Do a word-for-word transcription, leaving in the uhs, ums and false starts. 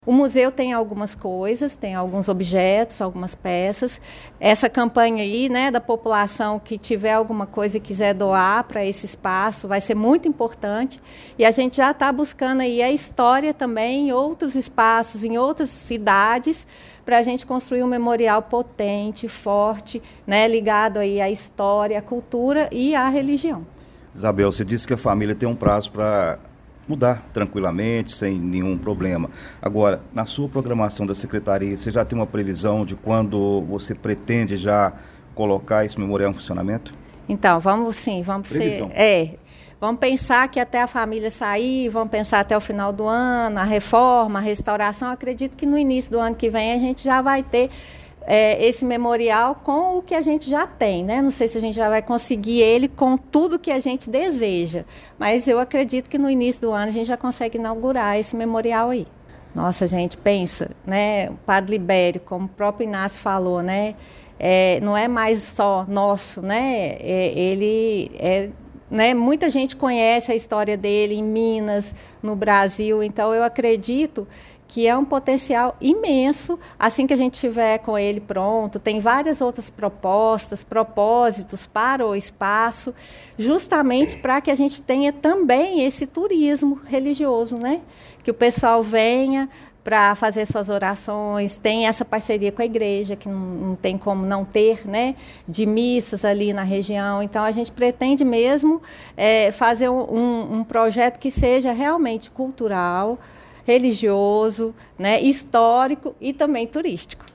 O museu tem algumas coisas, tem alguns objetos, algumas peças. Essa campanha aí, né, da população que tiver alguma coisa e quiser doar para esse espaço, vai ser muito importante. E a gente já está buscando aí a história também em outros espaços, em outras cidades, para a gente construir um memorial potente, forte, né, ligado aí à história, à cultura e à religião. Isabel, você disse que a família tem um prazo para mudar tranquilamente, sem nenhum problema. Agora, na sua programação da Secretaria, você já tem uma previsão de quando você pretende já colocar esse memorial em funcionamento? Então, vamos sim, vamos Previsão. ser... É, vamos pensar que até a família sair, vamos pensar até o final do ano, a reforma, a restauração. Eu acredito que no início do ano que vem a gente já vai ter É, esse memorial com o que a gente já tem, né? Não sei se a gente já vai conseguir ele com tudo que a gente deseja, mas eu acredito que no início do ano a gente já consegue inaugurar esse memorial aí. Nossa, gente, pensa, né? O Padre Libério, como o próprio Inácio falou, né? É, não é mais só nosso, né? É, ele é... Né, muita gente conhece a história dele em Minas, no Brasil, então eu acredito que é um potencial imenso, assim que a gente tiver com ele pronto. Tem várias outras propostas, propósitos para o espaço, justamente para que a gente tenha também esse turismo religioso, né? Que o pessoal venha para fazer suas orações, tem essa parceria com a igreja, que não, não tem como não ter, né, de missas ali na região. Então, a gente pretende mesmo é, fazer um, um projeto que seja realmente cultural, religioso, né, histórico e também turístico.